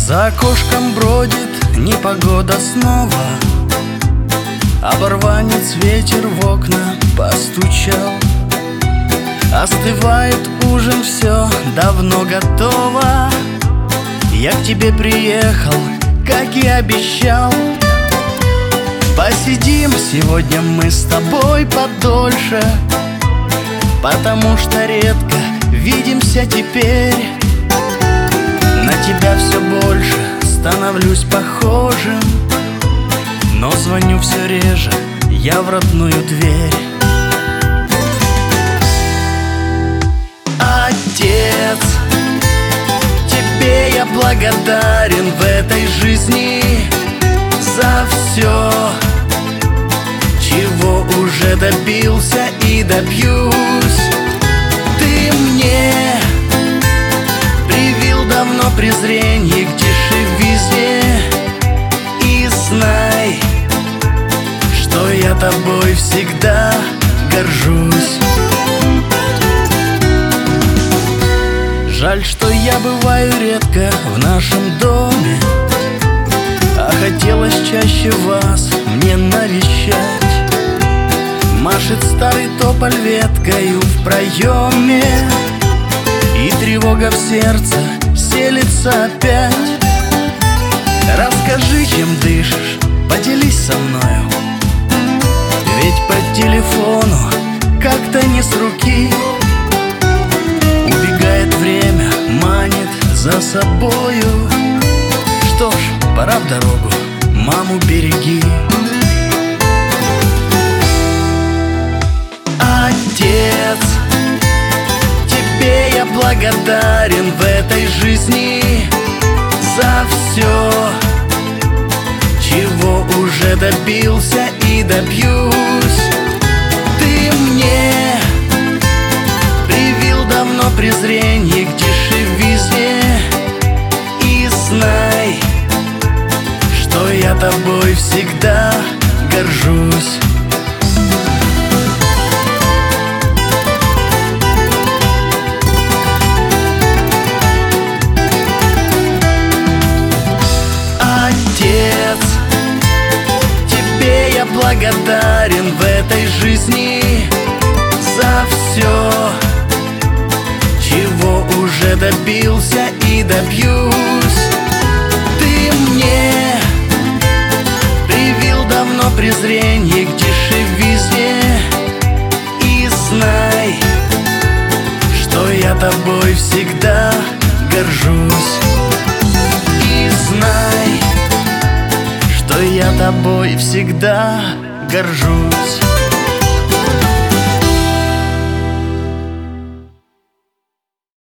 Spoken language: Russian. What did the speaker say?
За окошком бродит непогода снова, оборванец ветер в окна постучал. Остывает ужин, все давно готово. Я к тебе приехал, как и обещал. Посидим сегодня мы с тобой подольше, потому что редко видимся теперь. На тебя все больше становлюсь похожим, но звоню все реже я в родную дверь. Отец, тебе я благодарен в этой жизни за все, чего уже добился и добьюсь. Ты мне привил давно презрение к дешевизне, и знай, что я тобой всегда горжусь. Жаль, что я бываю редко в нашем доме, а хотелось чаще вас мне навещать. Машет старый тополь веткою в проеме, и тревога в сердце селится опять. Расскажи, чем дышишь, поделись со мною, ведь по телефону как-то не с руки. Убегает время, манит за собою. Что ж, пора в дорогу, маму береги. Отец, тебе я благодарен в этой жизни за все, чего уже добился и добьюсь. Ты мне привил давно презрение к дешевизне, и знай, что я тобой всегда горжусь. Отец, тебе я благодарен в этой жизни за все, чего уже добился и добьюсь. Ты мне привил давно презрение к дешевизне, и знай, что я тобой всегда горжусь. И знай, что я тобой всегда горжусь.